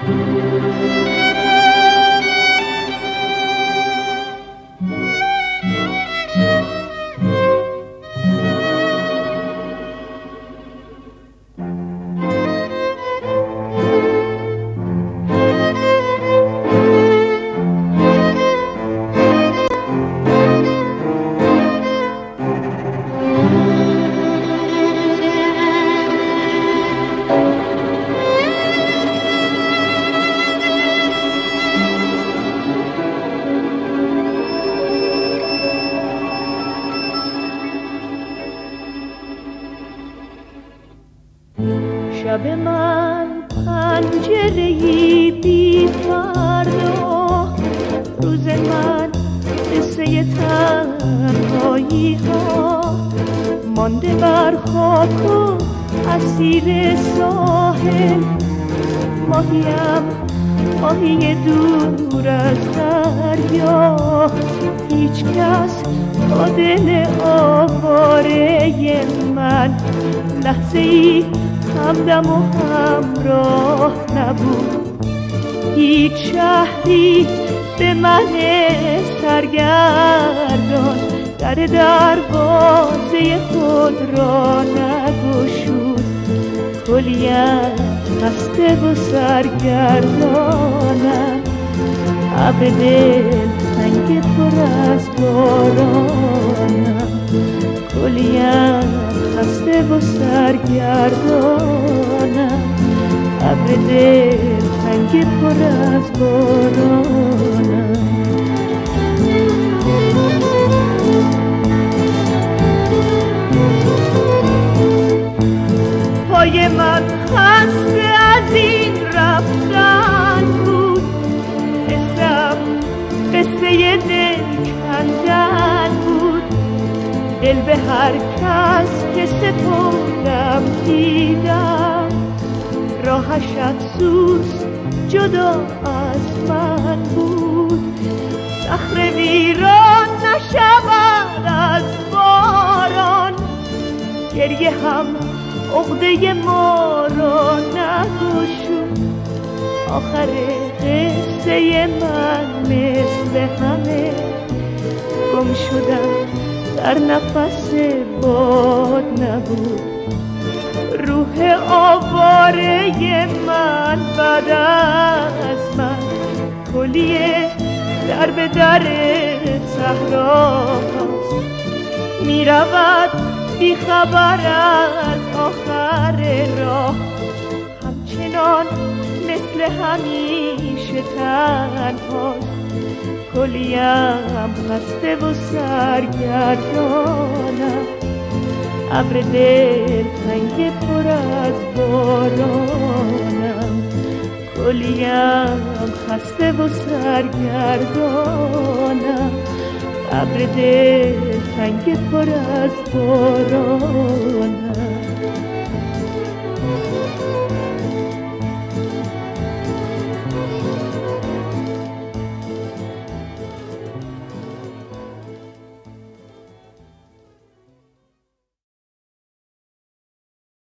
شب من پنجره‌ای بی فردا، روز من قصه تنهایی ها، مانده بر خاک و اسیر ساحل، ماهیم ماهی دور از دریا، هیچ کس با دل آواره من لحظه ای همدم و همراه نبود، هیچ شهری به من سرگردان در دروازه خود را نگشود، کلیم خسته و سرگردانم، ابر دل تنگ پر از بارانم، کلیم خسته و سرگردانم، ابر دل تنگ پر از بارانم. پای من خسته از این رفتن بود، قصه دل کندن بود، دل به هر کس که سپردم دیدم، راهش افسوس جدا از من بود، صخره ویران نشود از باران، گریه هم عقده ما را نگشود، آخر قصه من مثل همه گم شدم در نفس باد نبود، روح آواره من بعد از من کلیه در به در صحراست، می رود بی خبر از آخر راه، همچنان مثل همیشه تنهاست، کلیم خسته و سرگردانم، ابر دل تنگ پر از بارانم، کلیم خسته و سرگردانم، ابر دل تنگ پر از بارانم.